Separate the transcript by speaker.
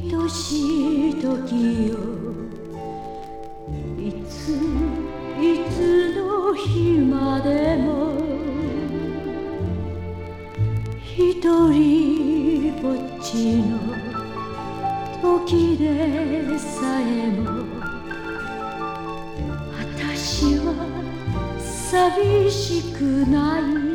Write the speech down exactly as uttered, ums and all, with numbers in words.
Speaker 1: 愛しい時よ、いついつの日までもひとりぼっちの時でさえも私は寂しくない。